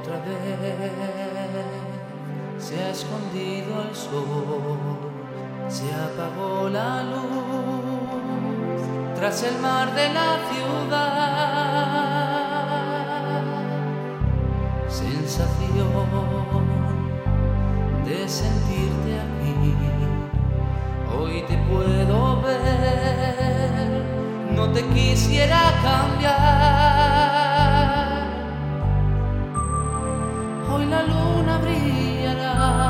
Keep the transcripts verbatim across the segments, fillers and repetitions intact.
Otra vez se ha escondido el sol, se apagó la luz tras el mar de la ciudad. Sensación de sentirte aquí, hoy te puedo ver, no te quisiera cambiar. Hoy la luna brillará,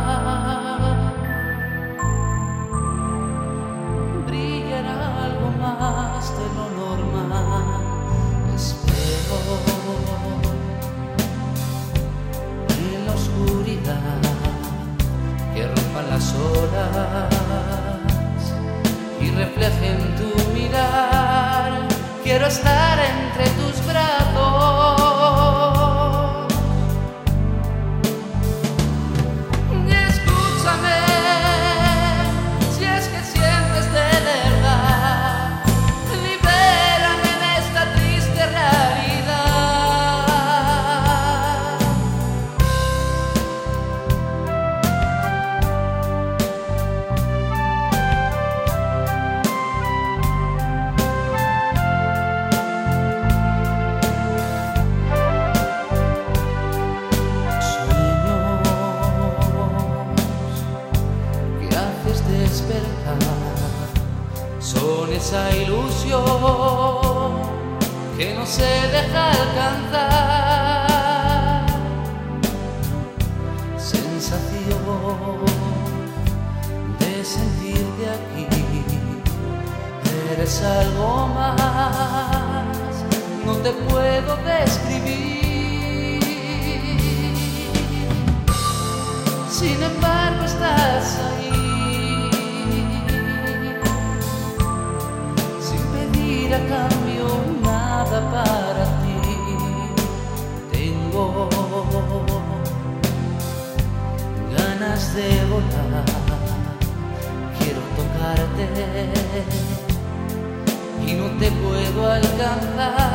brillará algo más de lo normal. Espero en la oscuridad que rompan las horas y reflejen tu mirar. Quiero estar entre tus brazos. Son esa ilusión que no se deja alcanzar. Sensación de sentirte aquí, eres algo más, no te puedo describir. Sin embargo estás ahí, a cambio nada para ti. Tengo ganas de volar, quiero tocarte y no te puedo alcanzar.